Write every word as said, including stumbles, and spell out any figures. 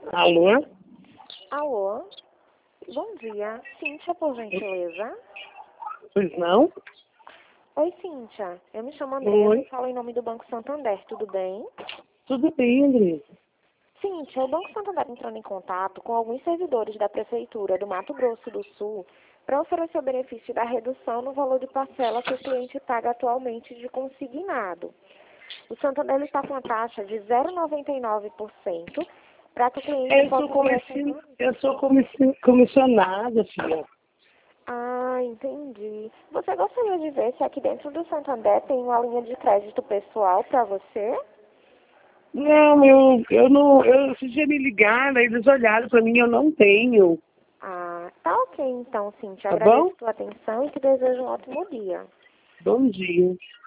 Alô? Alô? Bom dia. Cíntia, por gentileza? Pois não? Oi, Cíntia. Eu me chamo Andréia, Oi. eu falo em nome do Banco Santander, tudo bem? Tudo bem, André? Cíntia, o Banco Santander entrando em contato com alguns servidores da Prefeitura do Mato Grosso do Sul para oferecer o benefício da redução no valor de parcela que o cliente paga atualmente de consignado. O Santander ele está com uma taxa de zero vírgula noventa e nove por cento para que o cliente Eu possa sou, ter comissi... essa... eu sou comissi... comissionada, filha. Ah, entendi. Você gostaria de ver se aqui dentro do Santander tem uma linha de crédito pessoal para você? Não, eu, eu não. Eu, se já me ligaram, eles olharam para mim, eu não tenho. Ah, tá ok então, Cíntia. Tá bom? Agradeço a sua atenção e te desejo um ótimo dia. Bom dia.